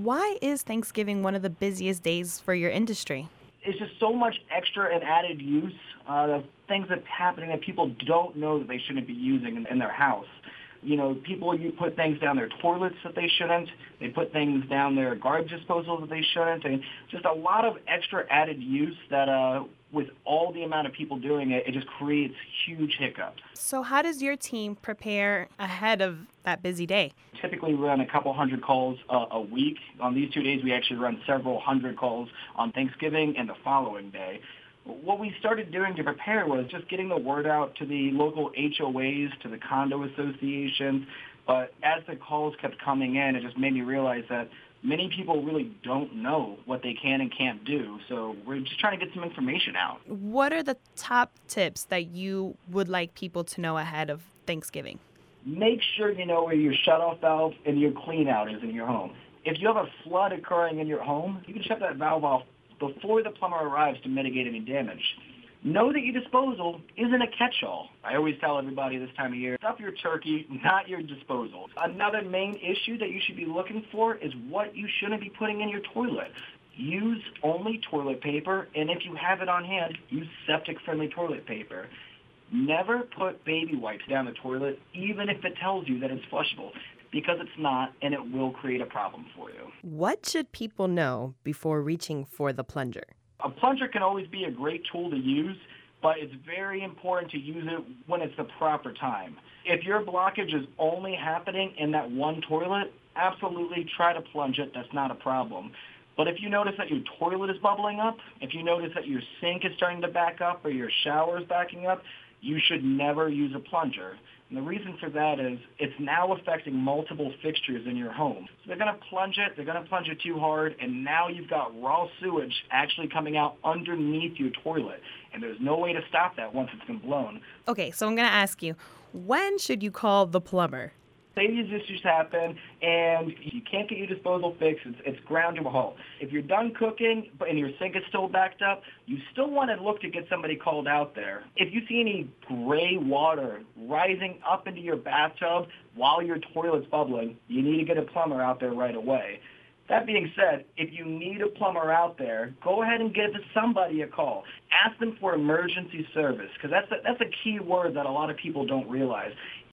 Why is Thanksgiving one of the busiest days for your industry? It's just so much extra and added use of things that's happening that people don't know that they shouldn't be using in their house. You know, people you put things down their toilets that they shouldn't. They put things down their garbage disposal that they shouldn't. And just a lot of extra added use that with all the amount of people doing it, it just creates huge hiccups. So, how does your team prepare ahead of that busy day? Typically run a couple hundred calls a week. On these 2 days, we actually run several hundred calls on Thanksgiving and the following day. What we started doing to prepare was just getting the word out to the local HOAs, to the condo associations. But as the calls kept coming in, it just made me realize that many people really don't know what they can and can't do. So we're just trying to get some information out. What are the top tips that you would like people to know ahead of Thanksgiving? Make sure you know where your shutoff valve and your clean out is in your home. If you have a flood occurring in your home, you can shut that valve off before the plumber arrives to mitigate any damage. Know that your disposal isn't a catch-all. I always tell everybody this time of year, stuff your turkey, not your disposal. Another main issue that you should be looking for is what you shouldn't be putting in your toilet. Use only toilet paper, and if you have it on hand, use septic-friendly toilet paper. Never put baby wipes down the toilet, even if it tells you that it's flushable, because it's not, and it will create a problem for you. What should people know before reaching for the plunger? A plunger can always be a great tool to use, but it's very important to use it when it's the proper time. If your blockage is only happening in that one toilet, absolutely try to plunge it. That's not a problem. But if you notice that your toilet is bubbling up, if you notice that your sink is starting to back up or your shower is backing up, you should never use a plunger. And the reason for that is it's now affecting multiple fixtures in your home. So they're going to plunge it too hard, and now you've got raw sewage actually coming out underneath your toilet. And there's no way to stop that once it's been blown. Okay, so I'm going to ask you, when should you call the plumber? Say these issues happen and you can't get your disposal fixed, it's ground to a halt. If you're done cooking and your sink is still backed up, you still want to look to get somebody called out there. If you see any gray water rising up into your bathtub while your toilet's bubbling, you need to get a plumber out there right away. That being said, if you need a plumber out there, go ahead and give somebody a call. Ask them for emergency service, because that's a key word that a lot of people don't realize.